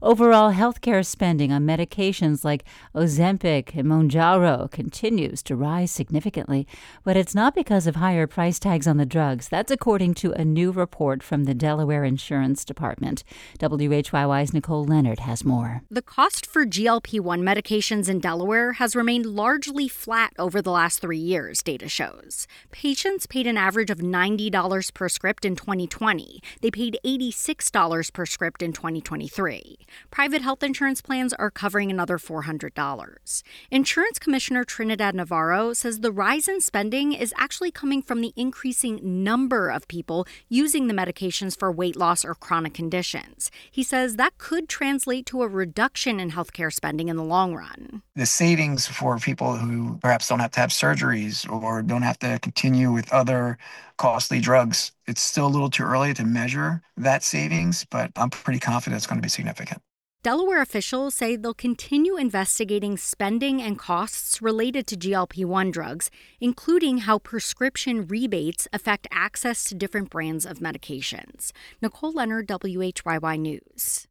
Overall healthcare spending on medications like Ozempic and Mounjaro continues to rise significantly, but it's not because of higher price tags on the drugs. That's according to a new report from the Delaware Insurance Department. WHYY's Nicole Leonard has more. The cost for GLP-1 medications in Delaware has remained largely flat over the last 3 years, data shows. Patients paid an average of $90 per script in 2020. They paid $86 per script in 2023. Private health insurance plans are covering another $400. Insurance Commissioner Trinidad Navarro says the rise in spending is actually coming from the increasing number of people using the medications for weight loss or chronic conditions. He says that could translate to a reduction in healthcare spending in the long run. The savings for people who perhaps don't have to have surgeries or don't have to continue with other costly drugs, it's still a little too early to measure that savings, but I'm pretty confident it's going to be significant. Delaware officials say they'll continue investigating spending and costs related to GLP-1 drugs, including how prescription rebates affect access to different brands of medications. Nicole Leonard, WHYY News.